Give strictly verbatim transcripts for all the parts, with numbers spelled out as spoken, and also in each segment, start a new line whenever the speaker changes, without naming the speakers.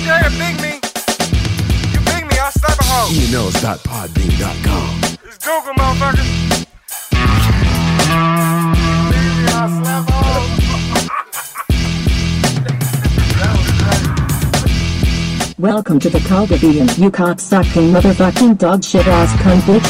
dare big me. You big me, I'll slap a hoe.
E N Ls dot podbean dot com.
It's Google, motherfucker. Big me, I'll slap a hoe.
Welcome to the Calgabian, you cocksucking motherfucking dog shit ass cunt bitch.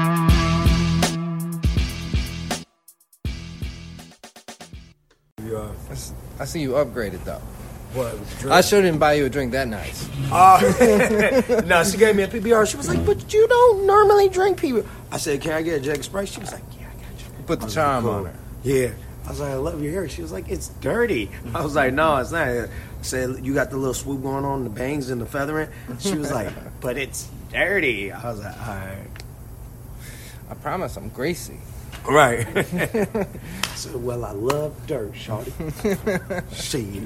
I see you upgraded though.
What?
I sure didn't buy you a drink that nice.
Uh, no, she gave me a P B R. She was like, but you don't normally drink P B R. I said, can I get a Jack Sprite? She was like, yeah, I got you.
You put the
I was
charm
like,
on her.
Yeah. I was like, I love your hair. She was like, it's dirty. I was like, no, it's not. I said, you got the little swoop going on, the bangs and the feathering. She was like, but it's dirty. I was like, all right.
I promise I'm greasy.
Right. So, well, I love dirt, shawty. Shit.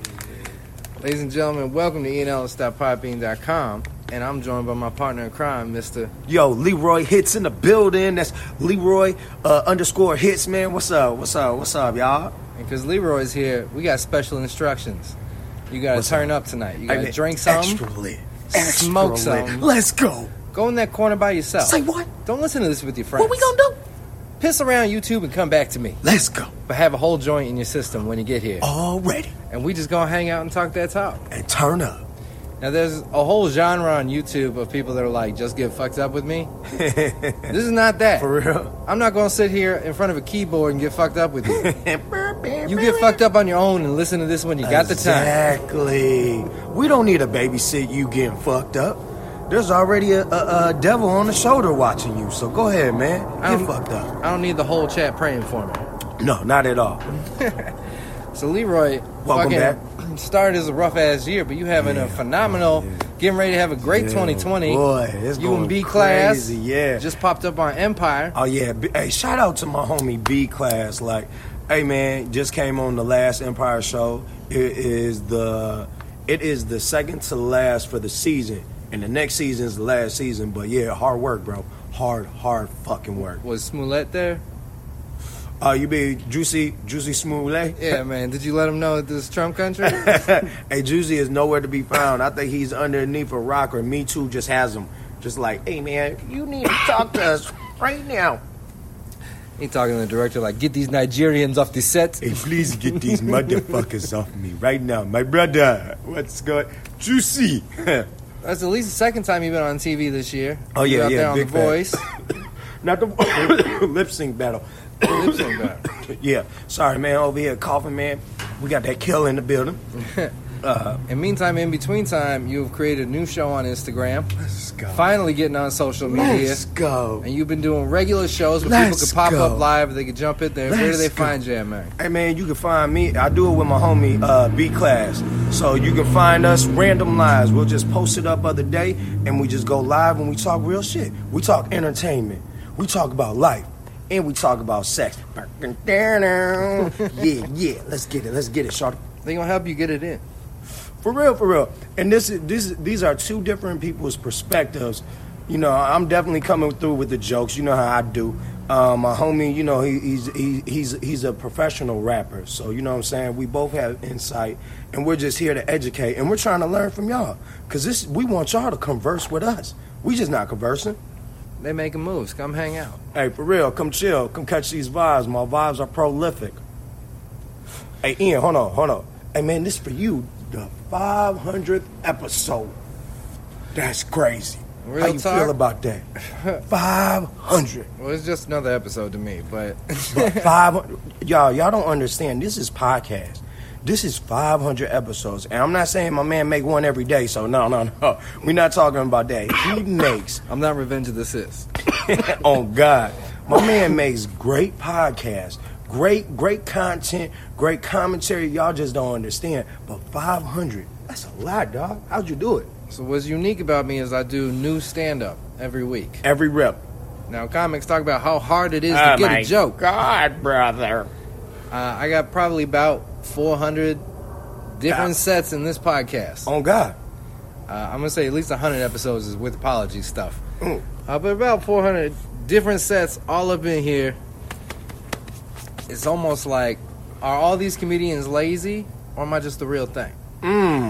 Ladies and gentlemen, welcome to E N Ls dot podbean dot com. And I'm joined by my partner in crime, Mister
Yo, Leroy Hits in the building. That's Leroy uh, underscore Hits, man. What's up? What's up? What's up, y'all?
And because Leroy's here, we got special instructions. You got to turn up tonight. You got to
Hey,
drink something.
Extra lit. Extra
Smoke
lit.
something.
Let's go.
Go in that corner by yourself.
Say what?
Don't listen to this with your friends.
What we gonna do?
Piss around YouTube and come back to me.
Let's go.
But have a whole joint in your system when you get here.
Already.
And we just gonna hang out and talk that talk.
And turn up.
Now, there's a whole genre on YouTube of people that are like, just get fucked up with me. This is not that.
For real?
I'm not going to sit here in front of a keyboard and get fucked up with you. You get fucked up on your own and listen to this when you got the time.
Exactly. We don't need to babysit you getting fucked up. There's already a, a, a devil on the shoulder watching you. So go ahead, man.
I
Get
don't-
fucked up.
I don't need the whole chat praying for me.
No, not at all.
So, Leroy,
Welcome
fucking
back.
started as a rough-ass year, but you having
Yeah.
a phenomenal,
Yeah.
getting ready to have a great
Yeah,
twenty twenty.
Boy, it's
You
going
and B Class.
crazy, yeah.
Just popped up on Empire.
Oh yeah, B- hey, shout out to my homie B Class. Like, hey man, just came on the last Empire show. It is the it is the second to last for the season, and the next season is the last season. But yeah, hard work, bro. Hard, hard fucking work.
Was Smollett there?
Uh, you be Juicy, Juicy Smollett?
Yeah, man. Did you let him know this is Trump country?
Hey, Juicy is nowhere to be found. I think he's underneath a rock, or Me Too just has him. Just like, hey man, you need to talk to us right now.
He talking to the director like, get these Nigerians off the set.
Hey, please get these motherfuckers off me right now. My brother, what's going Juicy.
That's at least the second time you've been on T V this year.
Oh,
You
yeah,
out
yeah,
there on
big
The
fact.
Voice.
Not the lip sync battle.
Lip sync battle.
Yeah, sorry, man. Over here coughing, man. We got that kill in the building. Uh,
And meantime, in between time, you've created a new show on Instagram.
let's go.
Finally getting on social media.
Let's go.
And you've been doing regular shows where
Let's
people could pop
go.
up live, they could jump in there. Where do
Let's
they
go.
find you at, man?
Hey, man, you can find me. I do it with my homie uh, B Class. So you can find us random lives. We'll just post it up other day, and we just go live and we talk real shit. We talk entertainment. We talk about life. And we talk about sex. Yeah, yeah. Let's get it. Let's get it, shorty.
They gonna help you get it in.
For real, for real. And this is this is- these are two different people's perspectives. You know, I'm definitely coming through with the jokes. You know how I do. Um, my homie, you know, he, he's he, he's he's a professional rapper. So you know what I'm saying. We both have insight, and we're just here to educate, and we're trying to learn from y'all. Cause this, we want y'all to converse with us. We just not conversing.
They making moves. Come hang out.
Hey, for real, come chill, come catch these vibes. My vibes are prolific. Hey, Ian, hold on, hold on. Hey, man, this for you, the five hundredth episode. That's crazy.
Real
How you
talk?
feel about that? five hundred.
Well, it's just another episode to me, but
But five hundred. Y'all, y'all don't understand. This is podcast. This is five hundred episodes. And I'm not saying my man make one every day, so no, no, no. We're not talking about that. He makes
I'm not Revenge of the Sis.
oh God, my man makes great podcasts, great, great content, great commentary. Y'all just don't understand. But five hundred, that's a lot, dog. How'd you do it?
So what's unique about me is I do new stand-up every week.
Every rep.
Now, comics talk about how hard it is to get a joke.
God, brother.
Uh, I got probably about four hundred different
Yeah.
sets in this podcast.
On God.
Uh, I'm going to say at least one hundred episodes is with apology stuff.
Mm.
Uh, but about four hundred different sets all up in here. It's almost like, are all these comedians lazy, or am I just the real thing?
Mmm.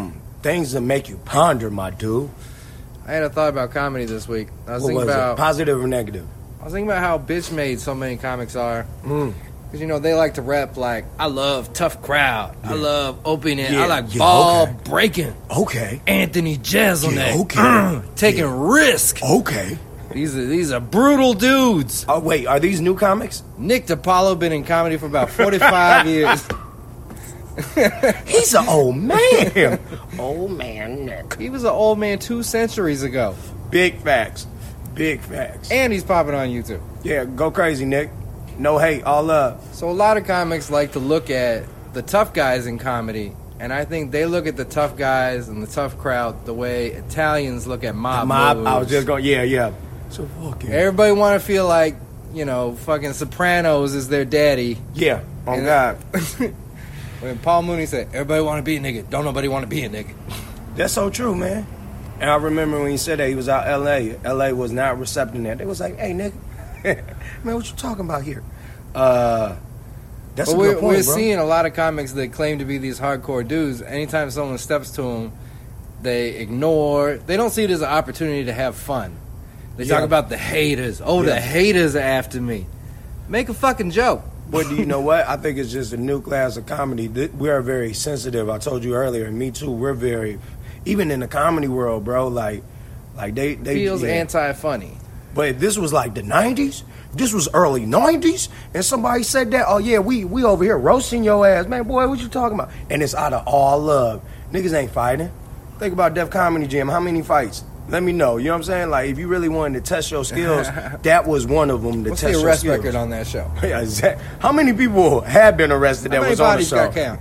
things that make you ponder, my dude.
I had a thought about comedy this week. I was
What
thinking
was
about
it? Positive or negative?
I was thinking about how bitch made so many comics are.
Mm.
Because, you know, they like to rap like, I love tough crowd. I
Yeah.
love opening.
Yeah,
I like
yeah,
ball
okay.
breaking.
Okay.
Anthony Jazz on
Yeah,
that.
okay.
Uh, taking
Yeah.
risk.
Okay.
These are these are brutal dudes.
Oh, wait, are these new comics?
Nick DiPaolo been in comedy for about forty-five years.
He's an old man. Old man Nick.
He was an old man two centuries ago.
Big facts. Big facts.
And he's popping on YouTube.
Yeah, go crazy, Nick. No hate, all love.
So a lot of comics like to look at the tough guys in comedy, and I think they look at the tough guys and the tough crowd the way Italians look at mob
Mob,
moves.
I was just going, yeah, yeah. So fucking.
Everybody want to feel like, you know, fucking Sopranos is their daddy.
Yeah, on
And
God.
When Paul Mooney said, everybody want to be a nigga, don't nobody want to be a nigga.
That's so true, man. And I remember when he said that he was out L A. L A was not recepting that. They was like, hey, nigga. Man, what you talking about here? Uh, that's
But
a
we're,
good point,
we're
bro.
seeing a lot of comics that claim to be these hardcore dudes. Anytime someone steps to them, they ignore. They don't see it as an opportunity to have fun. They
Yeah.
talk about the haters. Oh,
Yeah.
the haters are after me. Make a fucking joke.
But do you know what? I think it's just a new class of comedy. Th- We are very sensitive. I told you earlier, and me too. We're very, even in the comedy world, bro. Like, like they they
Feels
yeah.
anti-funny.
But if this was like the nineties, this was early nineties, and somebody said that, oh yeah, we we over here roasting your ass, man, boy, what you talking about? And it's out of all love. Niggas ain't fighting. Think about Def Comedy Jam. How many fights? Let me know. You know what I'm saying? Like, if you really wanted to test your skills, that was one of them to
What's
test
the
your
arrest
skills.
record on that show?
Yeah, exact- How many people have been arrested
How
that
many
was on the
bodies
show?
got count?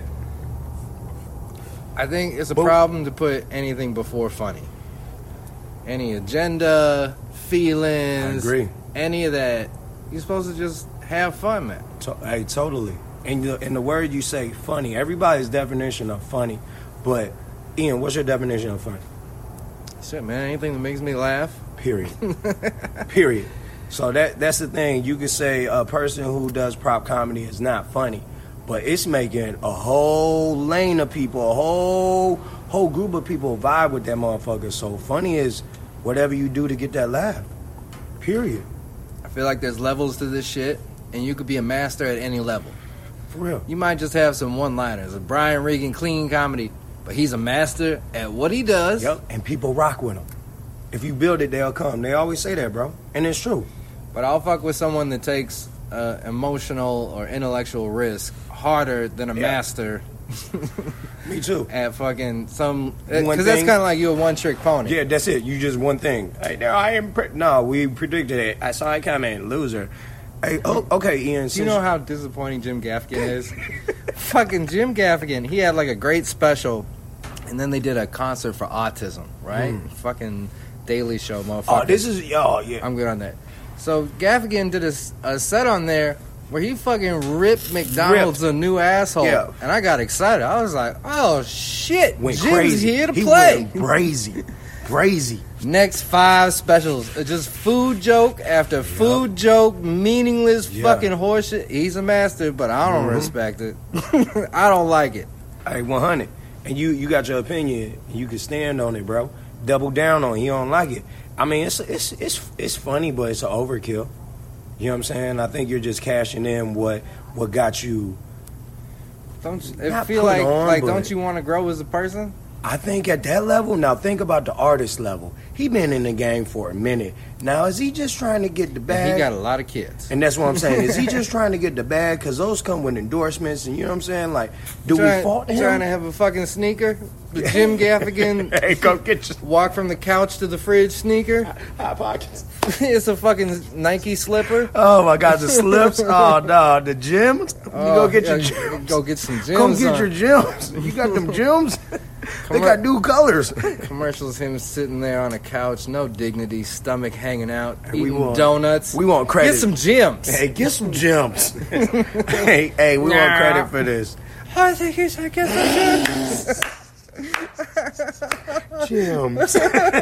I think it's a
But-
problem to put anything before funny. Any agenda, feelings,
I agree.
any of that. You're supposed to just have fun, man.
To- hey, totally. And the, and the word you say, funny. Everybody's definition of funny, but Ian, what's your definition of funny?
Shit, man. Anything that makes me laugh.
Period. Period. So that that's the thing. You could say a person who does prop comedy is not funny, but it's making a whole lane of people, a whole whole group of people vibe with that motherfucker. So funny is whatever you do to get that laugh. Period.
I feel like there's levels to this shit, and you could be a master at any level.
For real.
You might just have some one-liners. A Brian Regan clean comedy, but he's a master at what he does.
Yep. And people rock with them. If you build it, they'll come. They always say that, bro. And it's true.
But I'll fuck with someone that takes uh, emotional or intellectual risk harder than a
Yeah.
master
Me too.
at fucking some.
One
Because that's
thing-
kind of like you a one-trick pony.
Yeah, that's it. You just one thing. Hey, no, I am. Pre- no, we predicted it. I saw it coming. Loser. Hey, oh, okay, Ian.
Do you know how disappointing Jim Gaffigan is? Fucking Jim Gaffigan. He had like a great special, and then they did a concert for autism, right? Fucking Daily Show, motherfucker.
Oh, this is oh yeah.
I'm good on that. So Gaffigan did a, s- a set on there where he fucking ripped McDonald's a new asshole,
Yeah.
and I got excited. I was like, "Oh shit,
Went
Jim's
crazy.
here to
he
play."
Went crazy, crazy.
Next five specials, uh, just food joke after food joke, meaningless
Yeah.
fucking horseshit. He's a master, but I don't
Mhm.
respect it. I don't like it.
Hey, one hundred. And you you got your opinion. And you can stand on it, bro. Double down on it. You don't like it. I mean, it's it's it's it's funny, but it's an overkill. You know what I'm saying? I think you're just cashing in what what got you.
Don't you, it
Not
feel
put
like
on,
like
but-
don't you want to grow as a person?
I think at that level, now think about the artist level. He been in the game for a minute. Now, is he just trying to get the
And
bag?
he got a lot of kids.
And that's what I'm saying. Is he just trying to get the bag? Because those come with endorsements, and you know what I'm saying? Like, do
trying,
we fault him?
Trying to have a fucking sneaker, the Jim Gaffigan
Hey, go get your
walk from the couch to the fridge sneaker.
hot pockets.
It's a fucking Nike slipper.
Oh my God, the slips. Oh no, the gyms. You
Oh,
go get your
yeah,
gyms.
Go get some gyms.
Go get
on.
your gyms. You got them gyms. They
Commer-
got new colors.
Commercials, him sitting there on a couch, no dignity, stomach hanging out,
we
eating
want-
donuts.
we want credit.
Get some gyms.
Hey, get some gyms. hey, hey, we want
Nah.
credit for this.
I think you should get some gyms.
Gyms.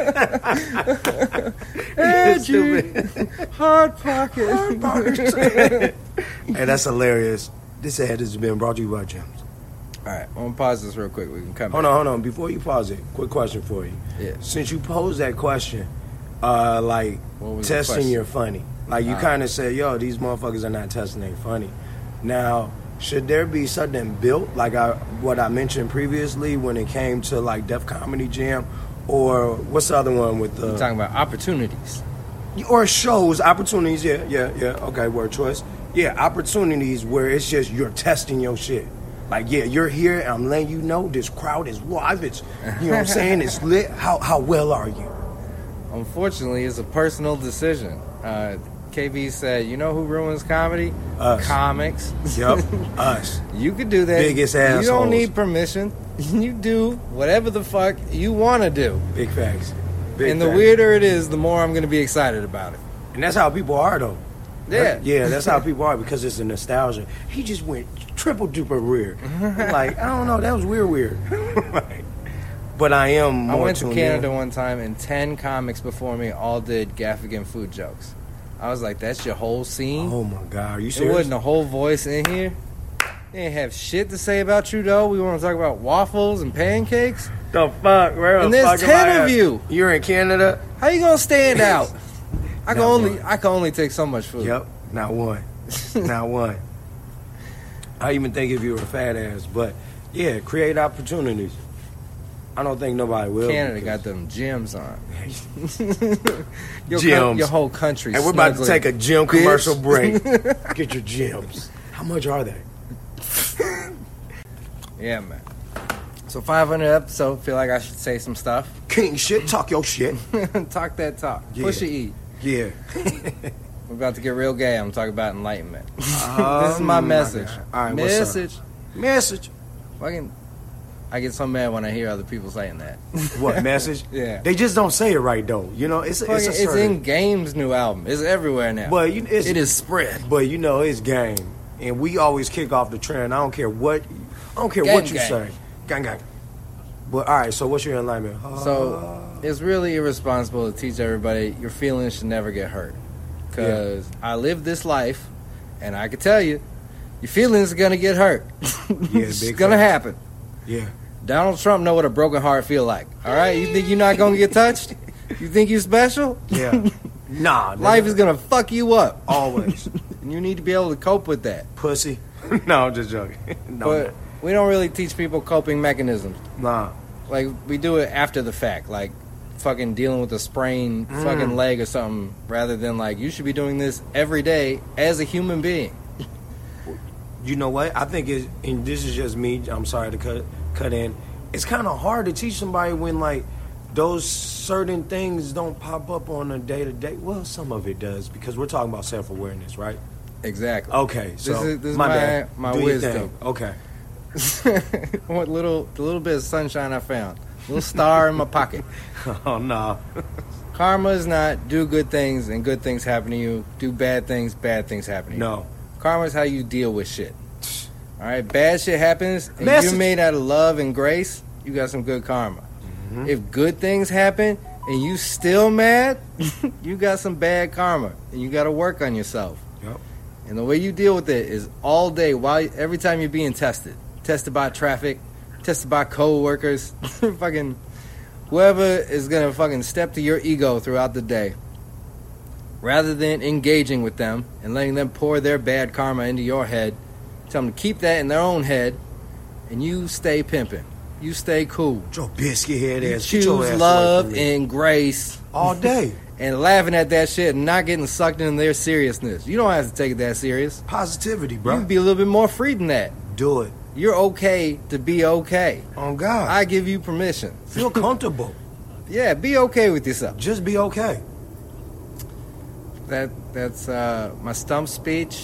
Hey,
You're stupid.
G. Hard pocket.
Hey, that's hilarious. This ad has been brought to you by gyms.
All right, I'm gonna pause this real quick. We can come.
Hold
back.
on, hold on. Before you pause it, quick question for you.
Yeah.
Since you posed that question, uh, like
What was the
testing
question?
your funny, like you
Ah.
kind of said, "Yo, these motherfuckers are not testing their funny." Now, should there be something built like I what I mentioned previously when it came to like Def Comedy Jam, or what's the other one with the
We're talking about opportunities.
or shows opportunities? Yeah, yeah, yeah. Okay, word choice. Yeah, opportunities where it's just you're testing your shit. Like, yeah, you're here, and I'm letting you know this crowd is live. It's, you know what I'm saying? It's lit. How how well are you?
Unfortunately, it's a personal decision. Uh, K B said, "You know who ruins comedy?
Us.
Comics.
Yep, us.
You could do that.
Biggest
You
assholes.
don't need permission. You do whatever the fuck you want to do.
Big facts. Big
and the
facts.
weirder it is, the more I'm going to be excited about it.
And that's how people are, though.
Yeah.
That- yeah, that's how people are because it's a nostalgia. He just went triple duper weird. I'm like, I don't know, that was weird, weird. Like, but I am
I
more
went to
tuned
Canada
in.
one time, and ten comics before me all did Gaffigan food jokes. I was like, that's your whole scene?
Oh my God, are you
There
serious?
wasn't a whole voice in here. They didn't have shit to say about Trudeau. We want to talk about waffles and pancakes?
The fuck, where
And
the
there's
fuck am
ten
I
of
at?
you.
You're in Canada?
How you gonna stand out? I can
Not
only
one.
I can only take so much food.
Yep, not one. Not one. I even think if you were a fat ass, but yeah, create opportunities. I don't think nobody will.
Canada
because-
got them gyms on. your,
Gyms.
your whole country.
And we're about to take a gym commercial
Bitch.
break. Get your gyms. How much are they?
Yeah, man. So five hundred episode. Feel like I should say some stuff.
King shit, talk your shit.
Talk that talk.
Yeah.
Push your E.
Yeah.
We're about to get real gay. I'm talking about enlightenment. this is
Oh
my
my
message.
God. All right, what's up?
message.
Message.
Fucking. I get so mad when I hear other people saying that.
What message?
Yeah.
They just don't say it right though. You know, it's
Fucking-
it's a
it's
certain,
in Game's new album. It's everywhere now.
But you, it's,
it is spread.
But you know, it's game, and we always kick off the trend. I don't care what. I don't care
Gang,
what you
gang.
say. Gang gang. But all right. So what's your enlightenment?
So it's really irresponsible to teach everybody your feelings should never get hurt. Because I live this life, and I can tell you, your feelings are gonna get hurt. it's
big
gonna
facts.
happen.
yeah.
Donald Trump know what a broken heart feel like. All right, you think you're not gonna get touched? You think you special?
Yeah. Nah.
Life
nigga.
is gonna fuck you up,
always
and you need to be able to cope with that.
pussy. No, I'm just joking. No,
But we don't really teach people coping mechanisms.
nah.
Like we do it after the fact, like fucking dealing with a sprained
Mm.
fucking leg or something, rather than like you should be doing this every day as a human being.
You know what? I think it. And this is just me. I'm sorry to cut cut in. It's kind of hard to teach somebody when like those certain things don't pop up on a day to day. Well, some of it does because we're talking about self awareness, right?
Exactly.
Okay, so
This is- this is
my
my-
bad.
my
Do your
wisdom.
thing. Okay.
what little the little bit of sunshine I found, little star in my pocket.
Oh no.
Karma is not do good things and good things happen to you. Do bad things, bad things happen to you.
No.
Karma is how you deal with shit. All right, bad shit happens, and
Message.
you're made out of love and grace. You got some good karma.
Mm-hmm.
If good things happen and you still mad, you got some bad karma, and you got to work on yourself.
Yep.
And the way you deal with it is all day, while every time you're being tested, tested by traffic, tested by co-workers, fucking whoever is gonna fucking step to your ego throughout the day. Rather than engaging with them and letting them pour their bad karma into your head, tell them to keep that in their own head, and you stay pimping. You stay cool.
Your biscuit head
You
ass. Get your
choose
ass away
love
from me.
and grace.
all day.
And laughing at that shit and not getting sucked into their seriousness. You don't have to take it that serious.
Positivity,
You
bro.
can be a little bit more free than that.
Do it.
You're okay to be okay.
On God.
I give you permission.
Feel comfortable.
Yeah, be okay with yourself.
Just be okay.
That that's uh, my stump speech.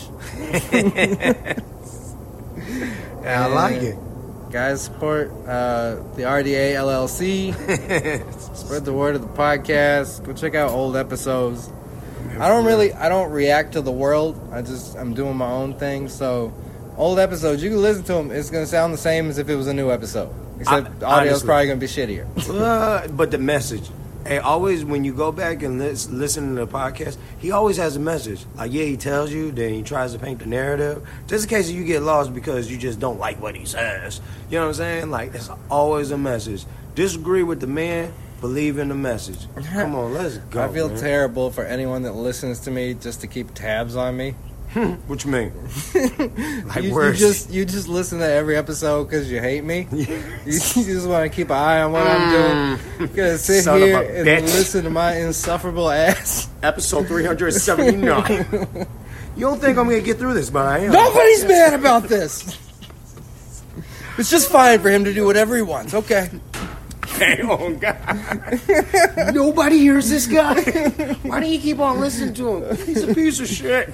Yeah, I like it.
Guys, support uh, the R D A L L C. Spread the word of the podcast. Go check out old episodes. I don't really, I don't react to the world. I just, I'm doing my own thing. So, old episodes, you can listen to them. It's gonna sound the same as if it was a new episode, except
I-
the audio's
honestly.
probably gonna be shittier.
Uh, but the message Hey, always when you go back and lis- listen to the podcast, he always has a message. Like, yeah, he tells you, then he tries to paint the narrative. Just in case you get lost because you just don't like what he says. You know what I'm saying? Like, there's always a message. Disagree with the man, believe in the message. Come on, let's go.
I feel
man.
terrible for anyone that listens to me just to keep tabs on me.
What you mean? Like,
you,
where
you
is
just you just listen to every episode because you hate me. you, you just want to keep an eye on what I'm doing. You're gonna sit
Son of
here
a
and
bitch.
listen to my insufferable ass.
Episode three seventy-nine. You don't think I'm going to get through this, but I am.
Nobody's mad about this. It's just fine for him to do whatever he wants. Okay.
Hey, oh, God. Nobody hears this guy. Why do you keep on listening to him? He's a piece of shit.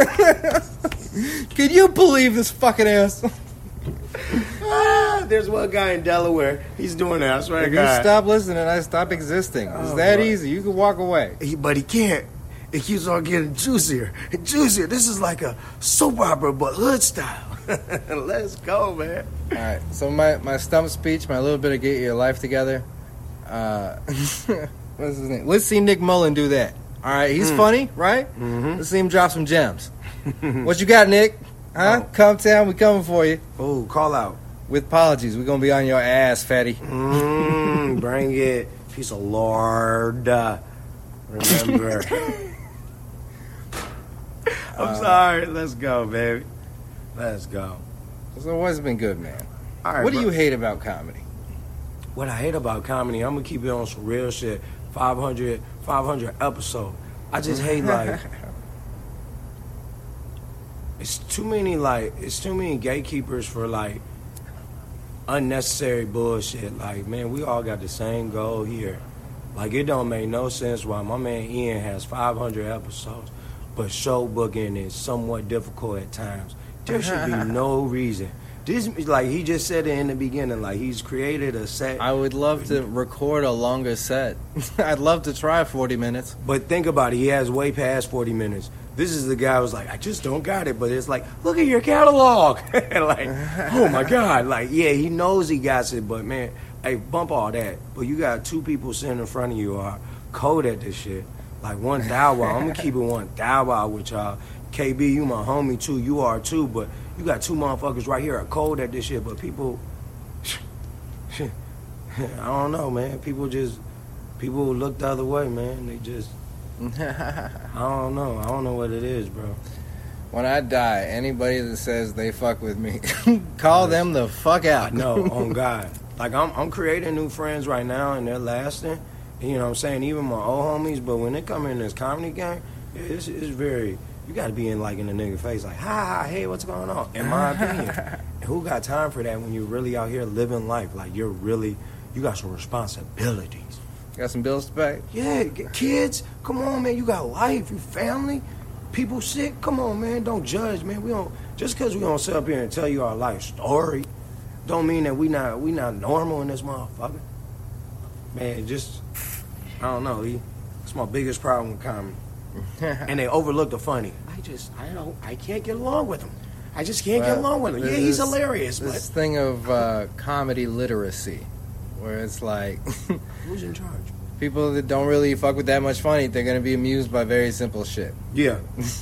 Can you believe this fucking ass?
Ah, there's one guy in Delaware. He's doing that. I swear to
If you
God.
stop listening, I stop existing. It's
Oh,
that
bro.
easy. You can walk away.
He, but he can't. It keeps on getting juicier and juicier. This is like a soap opera, but hood style. Let's go, man.
All right. So my, my stump speech, my little bit of get your life together. Uh, what's his name? Let's see Nick Mullen do that. All right. He's funny, right? Mm-hmm. Let's see him drop some gems. What you got, Nick? Huh?
Oh.
Come town. We coming for you.
Oh, call out.
With apologies. We're going to be on your ass, fatty.
Mm, bring it. Piece of lard. Uh, remember. I'm sorry. Let's go, baby. Let's go.
So what's been good, man?
All right,
What do
bro.
you hate about comedy?
What I hate about comedy, I'm going to keep it on some real shit. five hundred, five hundred episode. I just hate, like... It's too many, like... It's too many gatekeepers for, like... unnecessary bullshit. Like, man, we all got the same goal here. Like, it don't make no sense why my man Ian has five hundred episodes, but show booking is somewhat difficult at times. There should be no reason. This, like he just said it in the beginning, like he's created a set.
I would love to record a longer set. I'd love to try forty minutes.
But think about it, he has way past forty minutes. This is the guy who's like, I just don't got it. But it's like, look at your catalog. Like, oh my God. Like, yeah, he knows he got it, but man, hey, bump all that. But you got two people sitting in front of you who are cold at this shit. Like one thou wow. I'm gonna keep it one thou wow with y'all. K B, you my homie too. You are too. But you got two motherfuckers right here are cold at this shit. But people, I don't know, man. People just, people look the other way, man. They just, I don't know. I don't know what it is, bro.
When I die, anybody that says they fuck with me, call them the fuck out.
No, on God. Like, I'm I'm creating new friends right now, and they're lasting. And, you know what I'm saying? Even my old homies, but when they come in this comedy game, it's, it's very, you got to be in, like, in the nigga face, like, hi, hey, what's going on? In my opinion. And who got time for that when you're really out here living life? Like, you're really, you got some responsibilities.
Got some bills to pay?
Yeah, get kids, come on, man. You got life, you family, people sick. Come on, man. Don't judge, man. We don't, just because we don't sit up here and tell you our life story, don't mean that we not we not normal in this motherfucker. Man, just, I don't know. He, it's my biggest problem with comedy. And they overlook the funny. I just, I don't, I can't get along with him. I just can't get
Well,
along with him. Yeah,
there's
he's
this-
hilarious,
This
but
thing of uh, comedy literacy, where it's like
who's in charge?
people that don't really fuck with that much funny, they're going to be amused by very simple shit.
Yeah.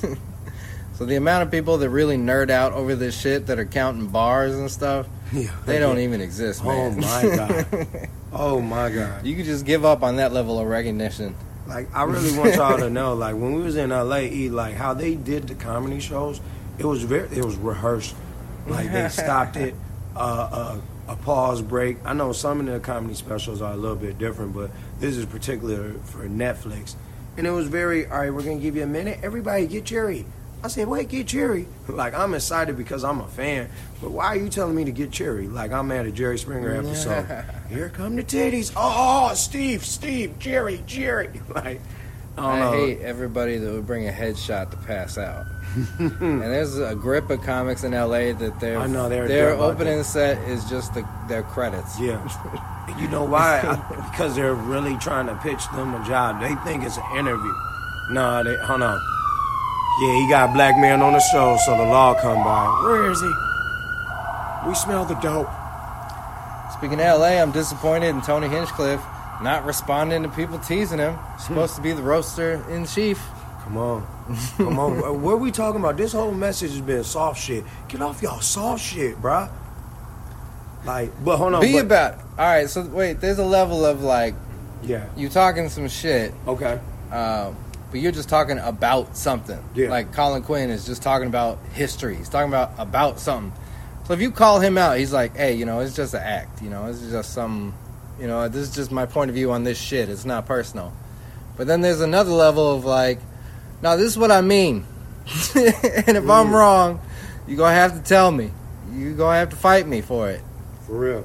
So the amount of people that really nerd out over this shit that are counting bars and stuff,
Yeah.
they don't even exist,
Oh,
man.
my God. Oh, my God.
You could just give up on that level of recognition.
Like, I really want y'all to know, like, when we was in L A, E, like, how they did the comedy shows, it was very, it was rehearsed. Like, they stopped it, uh, uh, a pause break. I know some of the comedy specials are a little bit different, but this is particular for Netflix. And it was very, all right, we're going to give you a minute. Everybody get Jerry. I said, wait, get Jerry. Like, I'm excited because I'm a fan, but why are you telling me to get Jerry? Like, I'm at a Jerry Springer episode. Here come the titties. Oh, Steve, Steve, Jerry, Jerry. Like, I don't
I
know.
hate everybody that would bring a headshot to pass out. And there's a grip of comics in L A that their
I know, they're
their
good about
opening
that.
set is just the, their credits.
Yeah. You know why? I, because they're really trying to pitch them a job. They think it's an interview. No, they, hold on. Yeah, he got a black man on the show, so the law come by. Where is he? We smell the dope.
Speaking of L A, I'm disappointed in Tony Hinchcliffe. not responding to people teasing him. Supposed to be the roaster in chief.
Come on. Come on. What are we talking about? This whole message has been soft shit. Get off y'all soft shit, bruh. Like, but hold on.
Be
but,
about it. All right, so wait, there's a level of like,
yeah.
you talking some shit,
Okay.
uh, but you're just talking about something.
Yeah.
Like Colin Quinn is just talking about history. He's talking about about something. So if you call him out, he's like, hey, you know, it's just an act. You know, it's just some, you know, this is just my point of view on this shit. It's not personal. But then there's another level of like, no, this is what I mean. And if I'm wrong, you're going to have to tell me. You're going to have to fight me for it.
For real.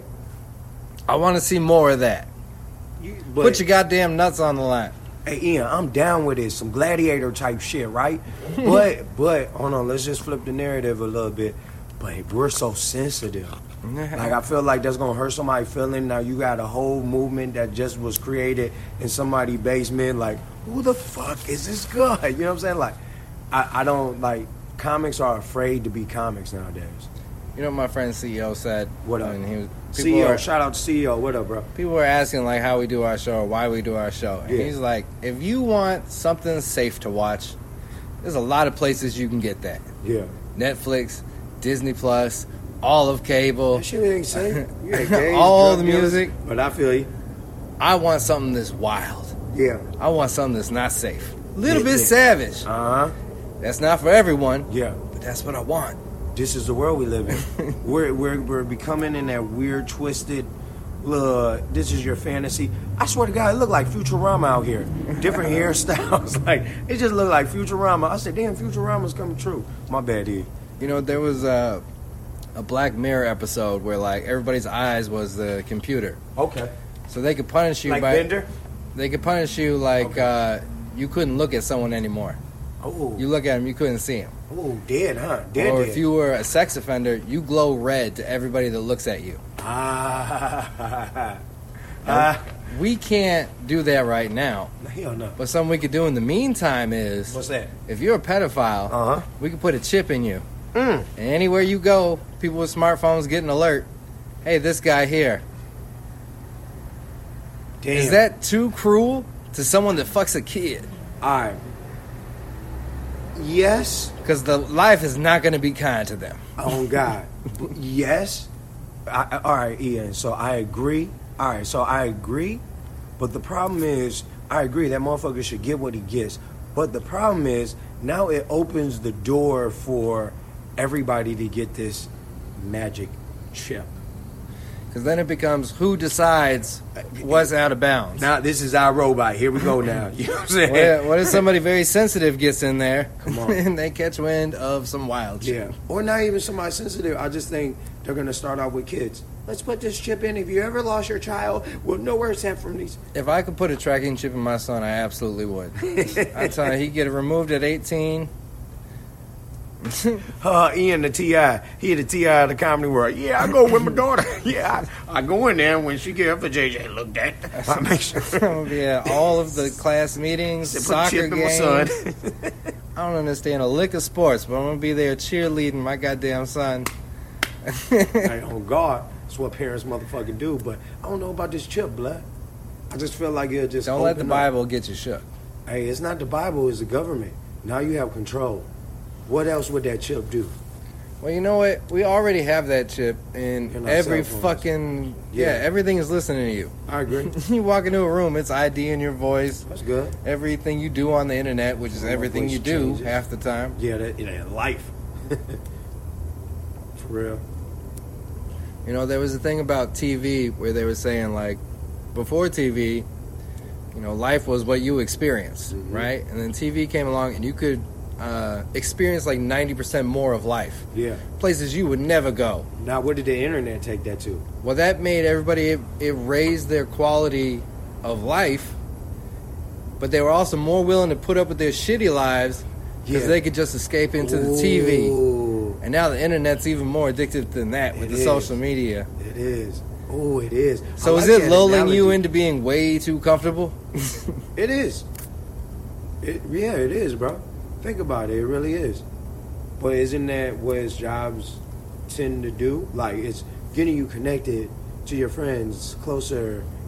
I want to see more of that.
You, but,
Put your goddamn nuts on the line.
Hey, Ian, I'm down with it. Some gladiator type shit, right? but, but, hold on. Let's just flip the narrative a little bit. But we're so sensitive. Like, I feel like that's going to hurt somebody's feeling. Now, you got a whole movement that just was created in somebody's basement. Like, who the fuck is this guy? You know what I'm saying? Like, I, I don't, like, comics are afraid to be comics nowadays.
You know what my friend C E O said?
What up?
When he was,
C E O,
were,
shout out to C E O. What up, bro?
people were asking, like, how we do our show or why we do our show. And
Yeah.
he's like, if you want something safe to watch, there's a lot of places you can get that.
Yeah.
Netflix, Disney Plus, all of cable.
That shit ain't safe. You ain't gay,
All
drug
the
dealers.
music.
But I feel you.
I want something that's wild.
Yeah.
I want something that's not safe. A little
Yeah,
bit
yeah.
savage.
Uh-huh.
That's not for everyone,
Yeah.
but that's what I want.
This is the world we live in. we're, we're we're becoming in that weird, twisted, uh, this is your fantasy. I swear to God, it looked like Futurama out here. Different hairstyles. Like, it just looked like Futurama. I said, damn, Futurama's coming true. My bad, E.
You know, there was a, a Black Mirror episode where, like, everybody's eyes was the computer.
Okay.
So they could punish you
Like
by...
Bender?
They could punish you like
Okay.
uh, you couldn't look at someone anymore.
Oh.
You look at them, you couldn't see them.
Oh, dead, huh? Dead,
Or
dead.
if you were a sex offender, you glow red to everybody that looks at you.
Ah. ah.
We can't do that right now.
Hell no.
But something we could do in the meantime is,
What's that?
if you're a pedophile,
Uh-huh.
we could put a chip in you.
Mm.
And anywhere you go, people with smartphones get an alert. Hey, this guy here.
Damn.
Is that too cruel to someone that fucks a kid?
All right. Yes.
Because the life is not going to be kind to them.
Oh, God. Yes. I, I- all right, Ian. So I agree. All right, so I agree. But the problem is, I agree that motherfucker should get what he gets. But the problem is, now it opens the door for everybody to get this magic chip.
Because then it becomes who decides what's out of bounds.
Now, this is our robot. Here we go now. You know what I'm saying?
What if, what if somebody very sensitive gets in there
Come on.
and they catch wind of some wild shit?
Yeah. Or not even somebody sensitive. I just think they're going to start out with kids. Let's put this chip in. If you ever lost your child, we'll know where it's at from these.
If I could put a tracking chip in my son, I absolutely would. I tell you, he'd get it removed at eighteen.
Uh, Ian, the T I He the T I of the comedy world. Yeah, I go with my daughter. Yeah, I, I go in there when she get up for J J. Look at. I make sure.
I'm going to be at all of the class meetings,
Put
soccer
chip in my
games.
son.
I don't understand a lick of sports, but I'm going to be there cheerleading my goddamn son.
Like, oh God, that's what parents motherfucking do. But I don't know about this chip, blood. I just feel like it'll just
Don't let the
open up.
Bible get you shook.
Hey, it's not the Bible, it's the government. Now you have control. What else would that chip do?
Well, you know what? We already have that chip in
In our
every
cell phones.
fucking... Yeah.
Yeah.
everything is listening to you.
I agree.
You walk into a room, it's I D in your voice.
That's good.
Everything you do on the internet, which is
Oh,
everything
voice
you do
changes.
half the time.
Yeah, that, yeah, life. For real.
You know, there was a thing about T V where they were saying, like, before T V, you know, life was what you experienced,
Mhm.
right? And then T V came along and you could uh, experience like ninety percent more of life.
Yeah.
Places you would never go.
Now, what did the internet take that to?
Well, that made everybody, it, it raised their quality of life, but they were also more willing to put up with their shitty lives because
Yeah.
they could just escape into the T V.
Ooh,
And now the internet's even more addictive than that with
It
the
is.
social media.
it is. Oh, it is.
So
I
is
like
it
that
lulling you
analogy.
into being way too comfortable?
It is. It, yeah, it is, bro. Think about it. It really is. But isn't that what its jobs tend to do? Like, it's getting you connected to your friends closer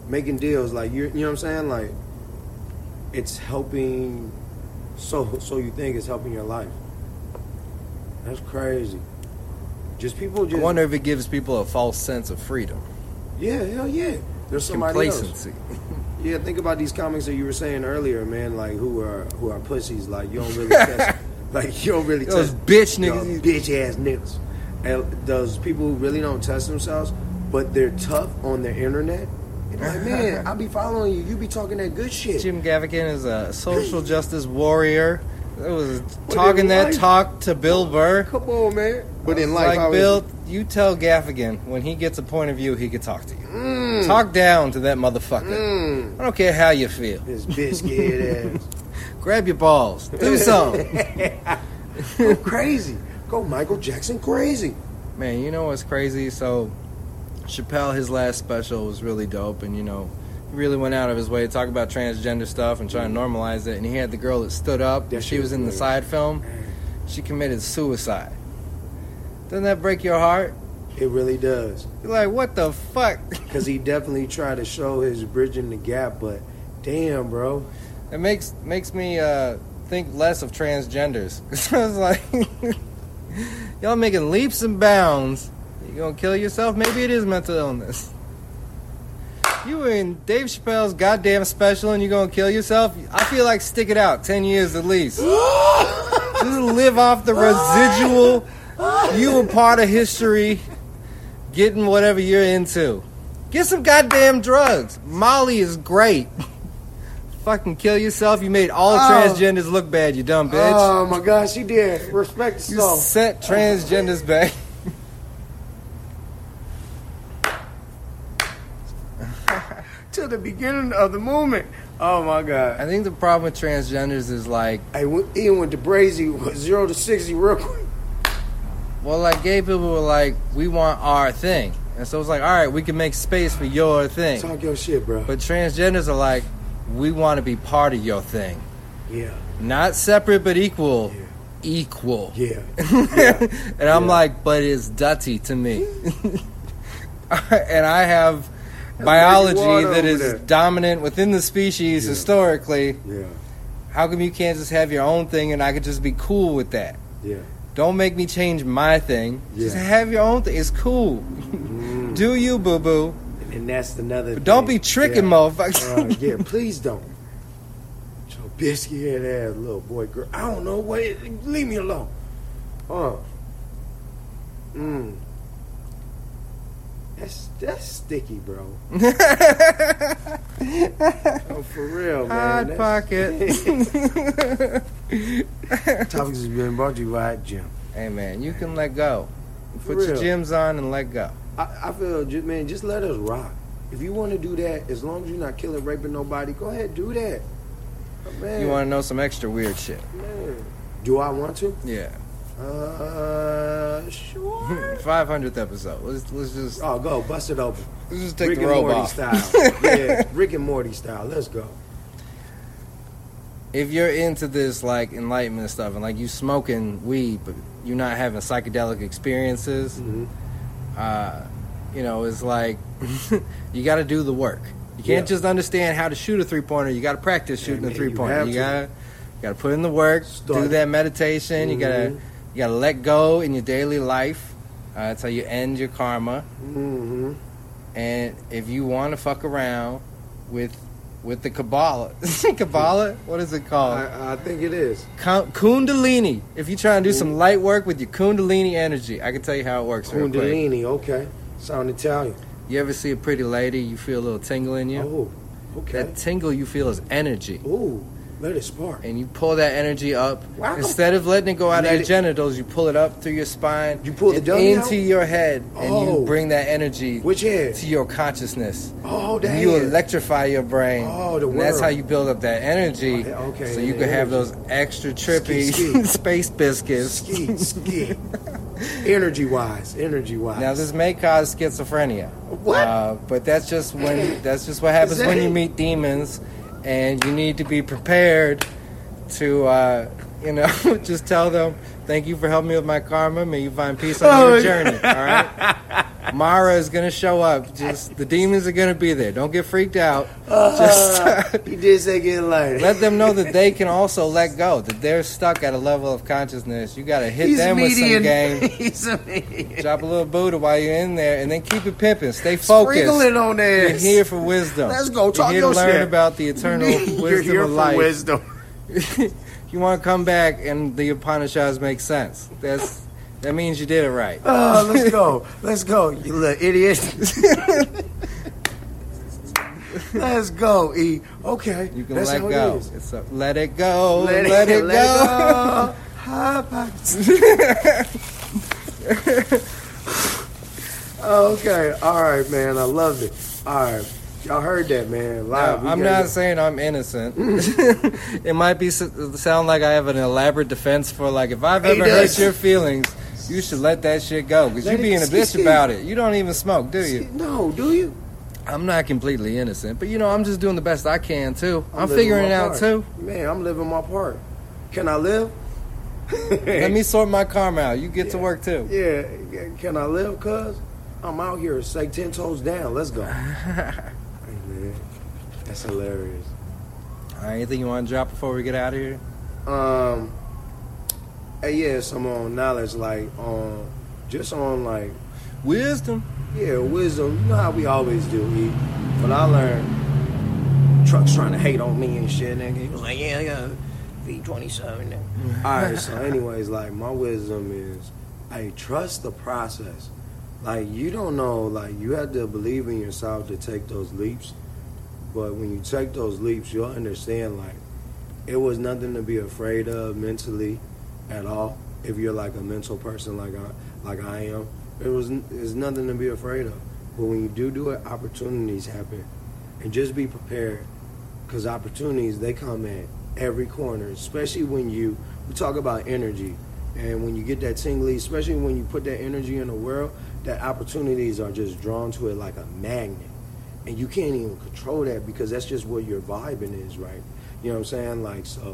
making deals. Like you, you know what I'm saying? Like it's helping. So, so you think it's helping your life? That's crazy. Just people just.
I wonder if it gives people a false sense of freedom.
Yeah, hell yeah. There's somebody else.
Complacency.
Yeah, think about these comics that you were saying earlier, man. Like who are who are pussies? Like you don't really test. Like you don't really
Those
test.
bitch
Those
niggas.
bitch ass niggas. And those people who really don't test themselves, but they're tough on their internet. And like, man, I be following you. You be talking that good shit.
Jim Gaffigan is a social justice warrior. It was
But
talking
in
that
life-
talk to Bill Burr.
Come on, man. But in life,
like
how is
Bill,
it?
you tell Gaffigan when he gets a point of view, he can talk to you.
Mm.
Talk down to that motherfucker.
Mm.
I don't care how you feel.
His biscuit ass.
Grab your balls. Do something.
Go crazy. Go Michael Jackson crazy.
Man, you know what's crazy? So, Chappelle, his last special was really dope, and you know, he really went out of his way to talk about transgender stuff and try to normalize it. And he had the girl that stood up,
That
and she
shit
was
was
in the
weird.
side film. She committed suicide. Doesn't that break your heart?
It really does.
You're like, what the fuck?
Because he definitely tried to show his bridging the gap, but damn, bro.
It makes makes me uh, think less of transgenders. I was like, y'all making leaps and bounds. You gonna kill yourself? Maybe it is mental illness. You were in Dave Chappelle's goddamn special and you gonna kill yourself? I feel like stick it out ten years at least. Just live off the residual. You were part of history, getting whatever you're into. Get some goddamn drugs. Molly is great. Fucking kill yourself. You made all
Oh.
transgenders look bad, you dumb bitch.
Oh my gosh, she did. Respect the
You
soul.
set transgenders back.
To the beginning of the movement. Oh my god.
I think the problem with transgenders is like,
Hey, when- Ian went to Brazy zero to sixty real quick.
well, like gay people were like, we want our thing. And so it's like, all right, we can make space for your thing.
Talk your shit, bro.
But transgenders are like, we want to be part of your thing.
Yeah,
Not separate, but equal.
Yeah.
Equal.
yeah.
And I'm
Yeah.
like, but it's dirty to me. And I have biology
water
that
over
is
there.
dominant within the species
Yeah.
historically.
Yeah,
How come you can't just have your own thing and I could just be cool with that?
yeah.
Don't make me change my thing. Just
Yeah.
have your own thing. It's cool.
Mm.
Do you, boo boo?
And that's another.
But don't
thing.
be tricking
yeah.
motherfuckers.
Uh, yeah, please don't. Joe biscuit head ass little boy, girl. I don't know what. Leave me alone. Uh. Mm. That's that's sticky, bro. Oh, for real, man.
Hot
That's-
pocket.
Topics has been brought to you by Jim.
Hey man, you can let go.
For
Put your
real.
gyms on and let go.
I, I feel, just, man, just let us rock. If you want to do that, as long as you're not killing, raping nobody, go ahead, do that. But man,
You want to know some extra weird shit?
man. Do I want to?
Yeah.
Uh, sure.
five hundredth episode. Let's let's just
Oh, go bust it open.
let's just take
Rick
the
and
robe
Morty
off.
style. Yeah, Rick and Morty style. Let's go.
If you're into this like enlightenment stuff and like you smoking weed but you're not having psychedelic experiences,
Mm-hmm.
uh, you know, it's like you got to do the work. You can't
Yeah.
just understand how to shoot a three pointer. You got to practice shooting
man,
a three
you
pointer.
have
You
to.
got to you got to put in the work,
Start.
do that meditation. You got to
Mhm.
you got to let go in your daily life. Uh, that's how you end your karma.
Mm-hmm.
And if you want to fuck around with with the Kabbalah, Kabbalah, what is it called?
I, I think it is.
Ka- Kundalini. If you try and do some light work with your Kundalini energy, I can tell you how it works. real quick.
Kundalini. Okay. Sound Italian.
You ever see a pretty lady, you feel a little tingle in you?
Oh, okay.
That tingle you feel is energy.
Ooh, let it spark.
And you pull that energy up.
Wow.
Instead of letting it go out
Let
of your
it-
genitals, you pull it up through your spine.
You pull the
and
dummy
into
out?
your head. And
Oh.
you bring that energy
Which head?
to your consciousness.
Oh,
And
damn.
you electrify your brain.
Oh, the
and that's
world.
how you build up that energy.
Okay, okay,
So you
the
can have
energy.
those extra trippy
Ski, ski.
space biscuits.
Ski, ski. Energy wise, energy wise.
Now this may cause schizophrenia.
What?
Uh, but that's just when that's just what happens
Is that
when you
it?
meet demons, and you need to be prepared to, uh, you know, just tell them, "Thank you for helping me with my karma. May you find peace on
Oh,
your journey." All right. Mara is gonna show up. Just the demons are gonna be there. Don't get freaked out.
Uh,
Just
he did say get lighter.
let them know that they can also let go. That they're stuck at a level of consciousness. You gotta hit
He's
them with some
median.
game.
He's a median.
Drop a little Buddha while you're in there, and then keep it pimping. Stay focused.
Sprinkle it on there.
You're here for wisdom.
Let's go. Talk
You're here
your
to learn
shit.
about the eternal wisdom
You're here
of
for
life.
wisdom.
You want to come back and the Upanishads make sense. That's that means you did it right.
Oh, let's go. Let's go, you little idiot. Let's go, E. Okay.
You can
that's
let
how
go.
It is.
It's a, let it go.
Let,
Let,
it,
it,
let
go.
it go. High pockets. Okay. All right, man. I loved it. All right. Y'all heard that, man. Live.
Now,
We
I'm
gotta
not
get-
saying I'm innocent. It might be s- sound like I have an elaborate defense for like if I've
He
ever
does.
hurt your feelings, you should let that shit go because
Let
you're
it-
being a
see,
bitch
see.
about it. You don't even smoke, do you?
No, do you?
I'm not completely innocent, but you know I'm just doing the best I can too. I'm,
living
figuring it
my
out
part.
too.
Man, I'm living my part. Can I live?
Let me sort my karma out. You get to work too.
Yeah, can I live, cuz? I'm out here, say ten toes down. Let's go. Hey, man, that's hilarious.
All right, anything you want to drop before we get out of here?
Um, hey, yeah, some on knowledge, like, on, just on, like,
Wisdom.
yeah, wisdom. You know how we always do, E. But I learned trucks trying to hate on me and shit, nigga. He was like, yeah, I got V twenty-seven. Nigga. All right, so anyways, like, my wisdom is, hey, trust the process. Like, you don't know, like, you have to believe in yourself to take those leaps. But when you take those leaps, you'll understand, like, it was nothing to be afraid of mentally at all. If you're, like, a mental person like I, like I am, it was there's nothing to be afraid of. But when you do do it, opportunities happen. And just be prepared. Because opportunities, they come at every corner. Especially when you, we talk about energy. And when you get that tingly, especially when you put that energy in the world, that opportunities are just drawn to it like a magnet. And you can't even control that because that's just what your vibing is, right? You know what I'm saying? Like, so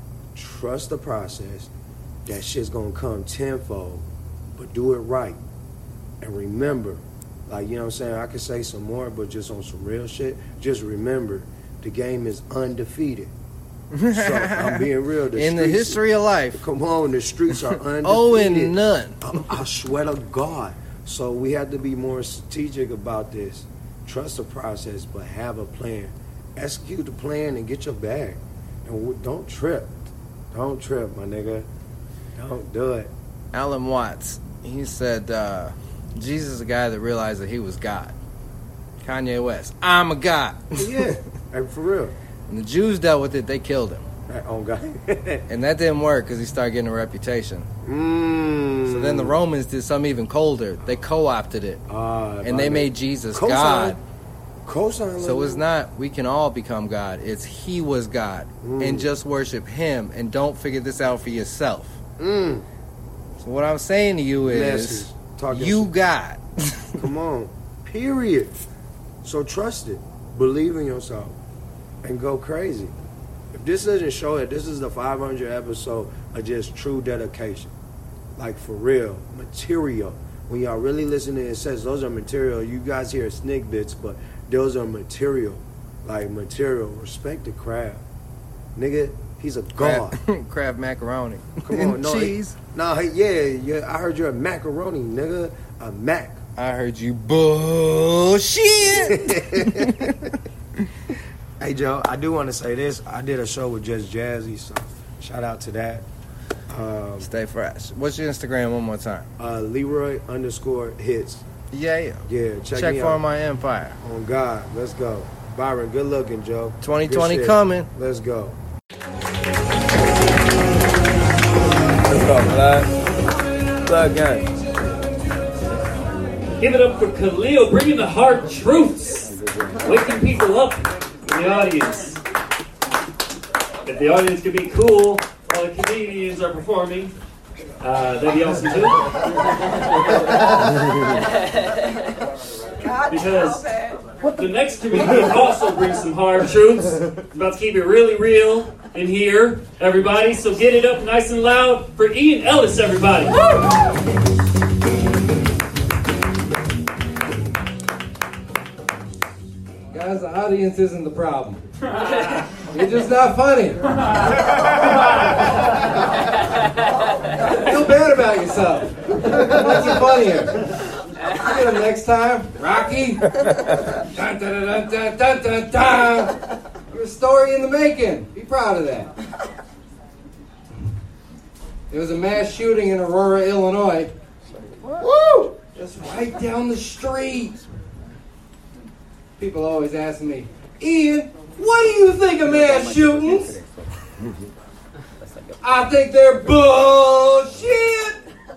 trust the process. That shit's gonna come tenfold, but do it right. And remember, like, you know what I'm saying? I could say some more, but just on some real shit, just remember, the game is undefeated. So I'm being real. The
In the
streets-
history of life,
Come on, the streets are undefeated.
oh and none.
I, I swear to God. So we have to be more strategic about this. Trust the process, but have a plan. Execute the plan and get your bag. And w- don't trip. Don't trip, my nigga. Don't do it.
Alan Watts, he said, uh, Jesus is a guy that realized that he was God. Kanye West, I'm a God.
Yeah, hey, for real.
And the Jews dealt with it, they killed him.
Hey, oh, God.
And that didn't work because he started getting a reputation.
mm.
So then the Romans did something even colder. They co-opted it.
Ah,
And they made Jesus
Cosign.
God.
Cosign.
So it's not, we can all become God. It's he was God.
Mm.
And just worship him. And don't figure this out for yourself.
Mm.
So what I'm saying to you is,
Message. Talk your
you
shit.
God.
Come on. Period. So trust it. Believe in yourself. And go crazy. If this doesn't show it, this is the five hundred episode of just true dedication. Like, for real. Material. When y'all really listen to it, it says those are material. You guys hear sneak bits, but those are material. Like, material. Respect the craft. Nigga, he's a god.
Crab, crab macaroni.
Come
and
on. No,
cheese.
No, hey, yeah, yeah. I heard you're a macaroni, nigga. A mac.
I heard you bullshit.
Hey, Joe, I do want to say this. I did a show with Just Jazzy, so shout out to that. Um,
Stay fresh. What's your Instagram one more time?
uh, Leroy underscore hits.
Yeah, yeah.
Yeah, check,
Check
me
for
out.
my empire.
On God, let's go. Byron, good looking, Joe.
twenty
Good
twenty
shit.
coming.
Let's go.
Let's go, blood. Blood gang.
Give it up for Khalil, bringing the hard truths, waking people up in the audience. If the audience could be cool while the comedians are performing, uh, that'd be awesome too. Because the next comedian also brings some hard truths. It's about to keep it really real in here, everybody. So get it up nice and loud for Ian Ellis, everybody.
Guys, the audience isn't the problem. You're just not funny. Feel bad about yourself. What's so funnier? Get him next time. Rocky. Dun, dun, dun, dun, dun, dun, dun. You're a story in the making. Be proud of that. There was a mass shooting in Aurora, Illinois. Woo! Just right down the street. People always ask me, Ian, what do you think of mass shootings? I think they're bullshit.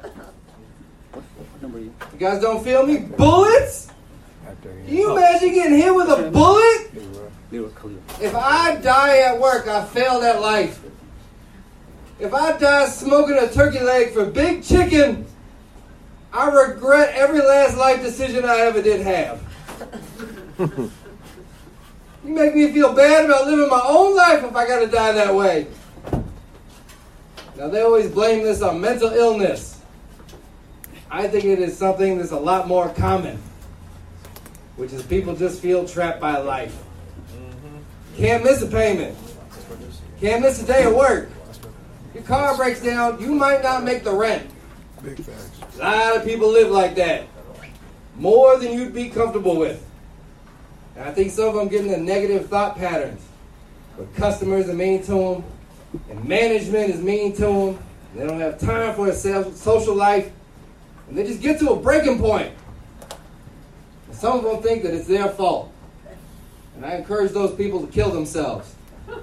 You guys don't feel me? Bullets? Can you imagine getting hit with a bullet? If I die at work, I failed at life. If I die smoking a turkey leg for big chicken, I regret every last life decision I ever did have. You make me feel bad about living my own life if I gotta die that way. Now they always blame this on mental illness. I think it is something that's a lot more common, which is people just feel trapped by life. Can't miss a payment. Can't miss a day of work. Your car breaks down, you might not make the rent.
Big facts.
A lot of people live like that. More than you'd be comfortable with. And I think some of them get into negative thought patterns. But customers are mean to them, and management is mean to them. They don't have time for a social life, and they just get to a breaking point. And some of them think that it's their fault. And I encourage those people to kill themselves.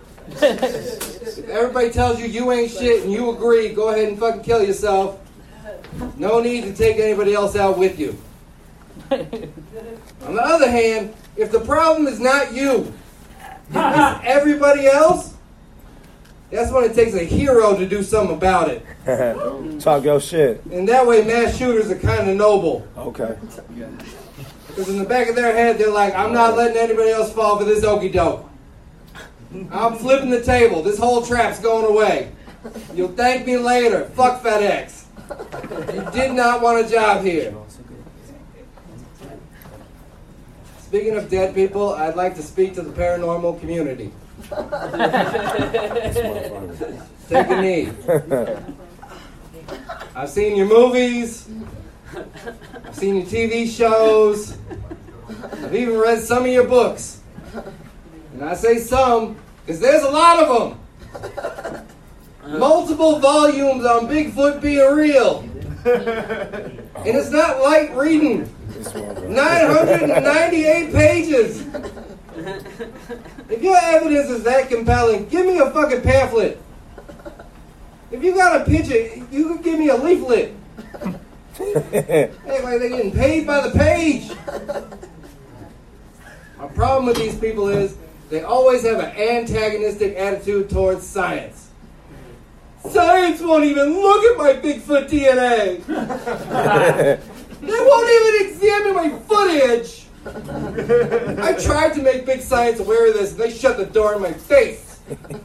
If everybody tells you you ain't shit and you agree, go ahead and fucking kill yourself. No need to take anybody else out with you. On the other hand, if the problem is not you, it's everybody else, that's when it takes a hero to do something about it.
Talk your shit.
And that way mass shooters are kind of noble.
Okay.
Because in the back of their head, they're like, I'm not letting anybody else fall for this okie doke. I'm flipping the table. This whole trap's going away. You'll thank me later. Fuck FedEx. You did not want a job here. Speaking of dead people, I'd like to speak to the paranormal community. Take a knee. I've seen your movies. I've seen your T V shows. I've even read some of your books. And I say some, because there's a lot of them. Multiple volumes on Bigfoot being real. And it's not light reading. nine hundred ninety-eight pages. If your evidence is that compelling, give me a fucking pamphlet. If you got a picture, you can give me a leaflet. Hey, like they're getting paid by the page. My problem with these people is they always have an antagonistic attitude towards science. Science won't even look at my Bigfoot D N A. They won't even examine my footage. I tried to make big science aware of this, and they shut the door in my face.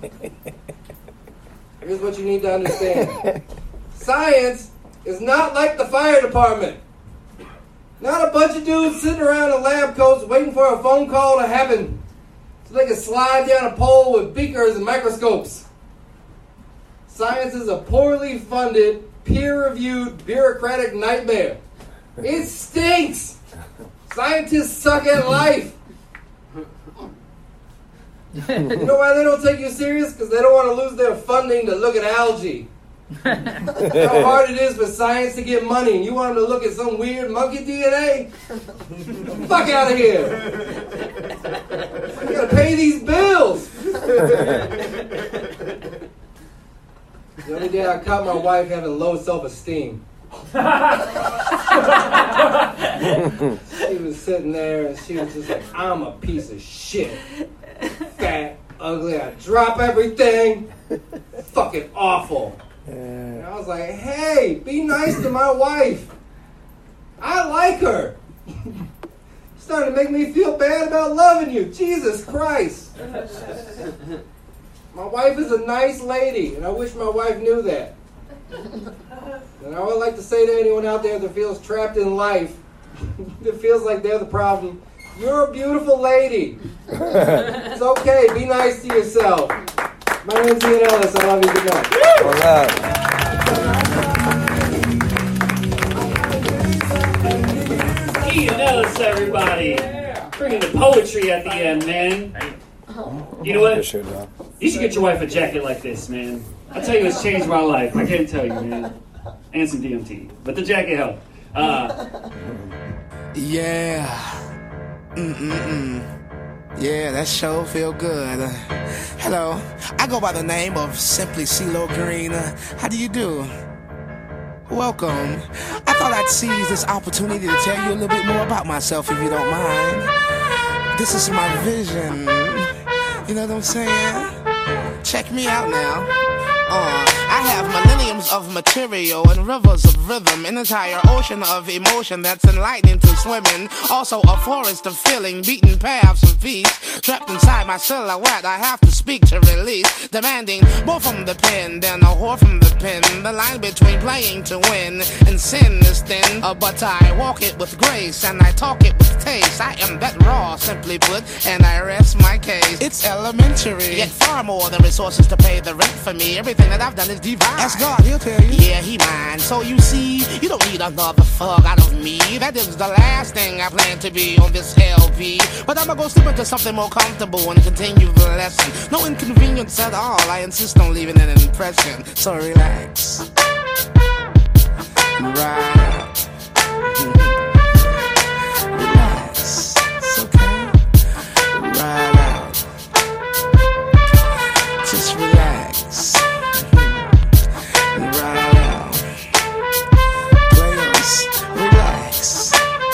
Here's what you need to understand. Science is not like the fire department. Not a bunch of dudes sitting around in lab coats waiting for a phone call to happen so they can slide down a pole with beakers and microscopes. Science is a poorly funded, peer-reviewed, bureaucratic nightmare. It stinks. Scientists suck at life. You know why they don't take you serious? Because they don't want to lose their funding to look at algae. How hard it is for science to get money, and you want them to look at some weird monkey D N A? Fuck out of here. You gotta pay these bills. The other day I caught my wife having low self-esteem. She was sitting there and she was just like, I'm a piece of shit. Fat, ugly, I drop everything. Fucking awful. And I was like, hey, be nice to my wife. I like her. Starting to make me feel bad about loving you. Jesus Christ. My wife is a nice lady, and I wish my wife knew that. And I would like to say to anyone out there that feels trapped in life, that feels like they're the problem, You're a beautiful lady. It's okay. Be nice to yourself. My name's Ian Ellis. I love you. Good night.
Hold up.
Ian Ellis, everybody. Bringing the poetry at the end, man. You know what? You should get your wife a jacket like this, man. I tell you, it's changed my life. I can't tell you, man. And some D M T. But the jacket helped. Uh,
Yeah. Mm-mm-mm. Yeah, that show feel good. Uh, hello, I go by the name of Simply CeeLo Green. Uh, how do you do? Welcome. I thought I'd seize this opportunity to tell you a little bit more about myself, if you don't mind. This is my vision. You know what I'm saying? Check me out now. Uh, I have millenniums of material and rivers of rhythm, an entire ocean of emotion that's enlightening to swimming. Also a forest of feeling, beaten paths of peace. Trapped inside my silhouette, I have to speak to release, demanding more from the pen than a whore from the pen. The line between playing to win and sin is thin, uh, but I walk it with grace and I talk it with taste. I am that raw, simply put, and I rest my case. It's elementary, yet far more than resources to pay the rent for me. Everything that I've done is divine. Ask God, he'll tell you. Yeah, he mine. So you see, you don't need another fuck out of me. That is the last thing I plan to be on this L P. But I'ma go slip into something more comfortable and continue the lesson. No inconvenience at all. I insist on leaving an impression. So relax. Right. Relax. It's okay. Right out. Just relax. Right out. Players, relax.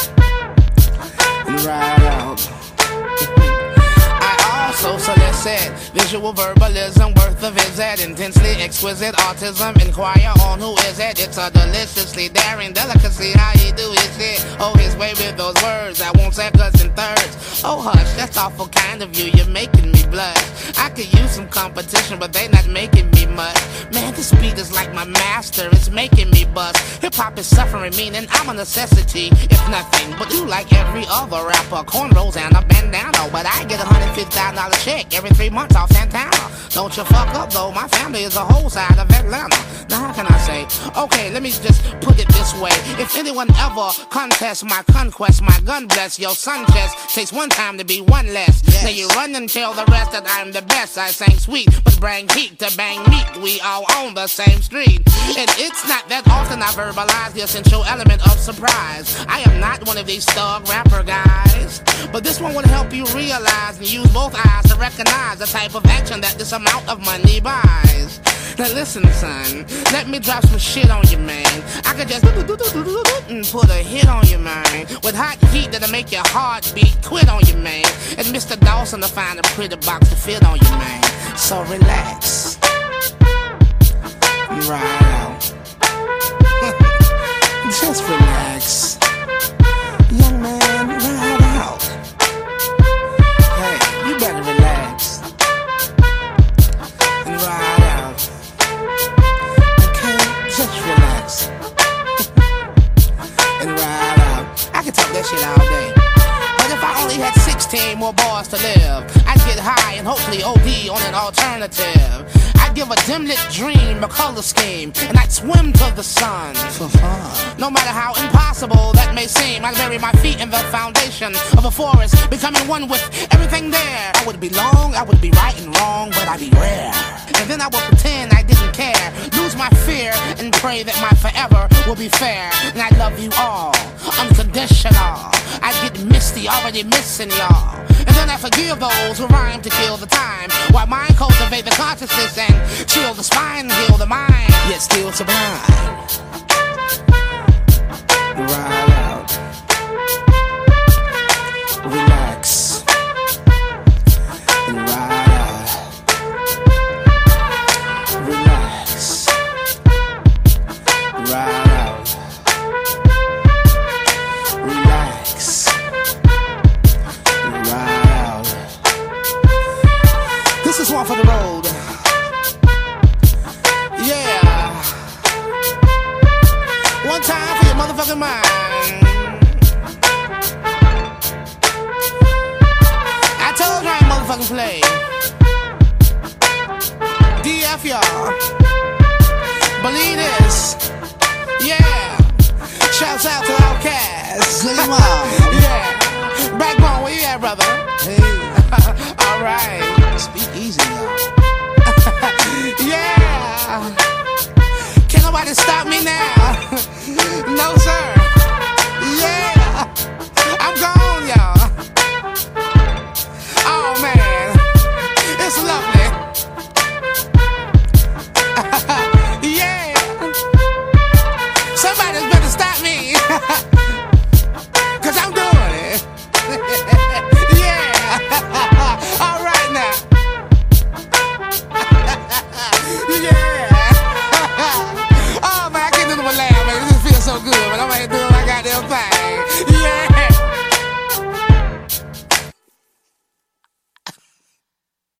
And ride out. I also solicit visual verbalism worth a visit. Intensely exquisite autism. Inquire on who is it. It's a deliciously daring delicacy. How he do his shit. Oh, his way with those words. I won't seconds and thirds. Oh, hush, that's awful kind of you. You're making me blush. I could use some competition, but they not making me much. Man, this beat is like my master. It's making me bust. Hip-hop is suffering, meaning I'm a necessity, if nothing. But you like every other rapper. Cornrows and a bandana. But I get a one hundred fifty thousand dollars check every three months off Santana. Don't you fuck up, though. My family is a whole side of Atlanta. Now, how can I say? Okay, let me just put it this way. If anyone ever contests my conquest, my gun bless your sun chest. Takes one time to be one less. Yes. Now you run and tell the rest that I'm the best. I sang sweet, but bring heat to bang meat. We all on the same street. And it's not that often I verbalize the essential element of surprise. I am not one of these thug rapper guys. But this one will help you realize and use both eyes to recognize the type of action that this amount of money buys. Now listen, son, let me drop some shit on you, man. I could just and put a hit on you, man. With hot heat that'll make your heart beat, quit on you, man. And Mister Dawson to find a pretty box to fit on you, man. So relax. Right out. Just relax. Young man, ride out. Hey, you better relax. And ride out. Okay, just relax. And ride out. I can talk that shit all day. But if I only had sixteen more bars to live, I'd get high and hopefully O D on an alternative. I'd give a dim-lit dream a color scheme, and I'd swim to the sun for fun. No matter how impossible that may seem, I'd bury my feet in the foundation of a forest, becoming one with everything there. I would be long, I would be right and wrong, but I'd be rare. And then I would pretend I didn't care, lose my fear, and pray that my forever will be fair. And I love you all, unconditional. I get misty, already missing y'all. And then I forgive those who rhyme to kill the time, while mine cultivate the consciousness and chill the spine, heal the mind, yet still sublime. Ride out. Relax. And ride out. Relax. Ride out. Relax. Ride out. This is one for the road. Yeah. One time for your motherfucking mind. plug and play. D F y'all. Believe this. Yeah. Shouts out to Outkast. Yeah. Backbone, where you at, brother? Hey. Alright. Speak easy, y'all. Yeah. Can't nobody stop me now. No, sir.